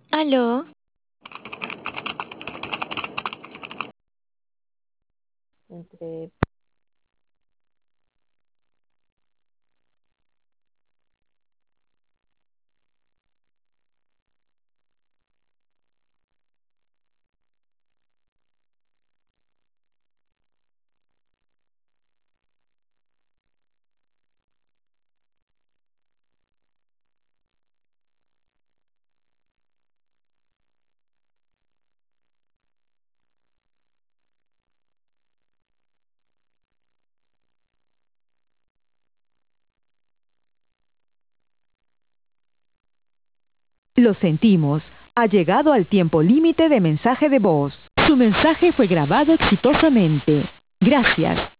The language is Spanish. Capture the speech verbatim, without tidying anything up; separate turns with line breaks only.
¿Aló?
Entre...
Lo sentimos, ha llegado al tiempo límite de mensaje de voz. Su mensaje fue grabado exitosamente. Gracias.